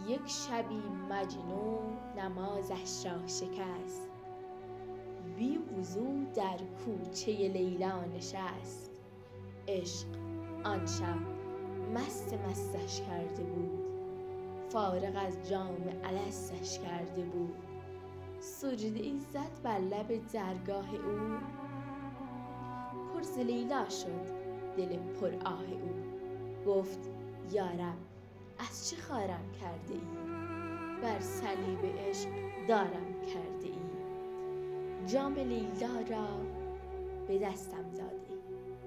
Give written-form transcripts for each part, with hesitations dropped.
یک شبی مجنون نمازش را شکست، بی وضو در کوچه لیلا نشست. عشق آن شب مستش کرده بود، فارغ از جام الستش کرده بود. سجده ای زد بر لب درگاه او، پر ز لیلا شد دل پر آه او. گفت یا رب از چه خارم کرده ای، بر صلیب عشق دارم کرده ای. جام لیلا را به دستم داده ای،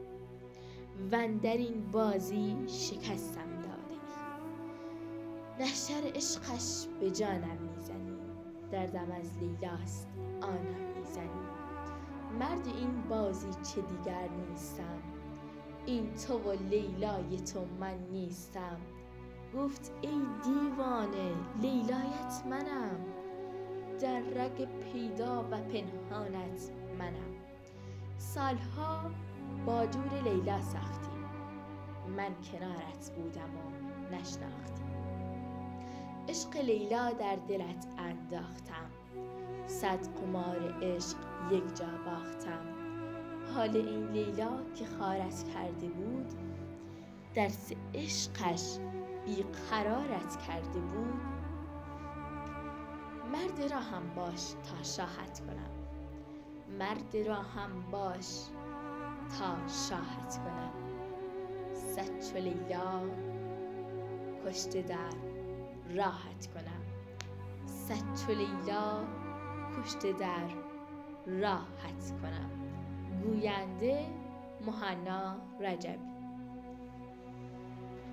واندر بازی شکستم داده ای. نشتر عشقش به جانم میزنی، دردم از لیلاست آنم میزنی. مرد این بازی چه دیگر نیستم، این تو و لیلای تو من نیستم. گفت ای دیوانه لیلایت منم، در رگ پیدا و پنهانت منم. سالها با جور لیلا ساختیم، من کنارت بودم و نشناختیم. عشق لیلا در دلت انداختم، صد قمار عشق یک جا باختم. حال این لیلا که خارت کرده بود، درس عشقش بیقرارت کرده بود. مرد راهم باش تا شاهت کنم، مرد راهم باش تا شاهت کنم. صد چو لیلا کشته در راهت کنم، صد چو لیلا کشته در راهت کنم. گوینده مهنا رجبی.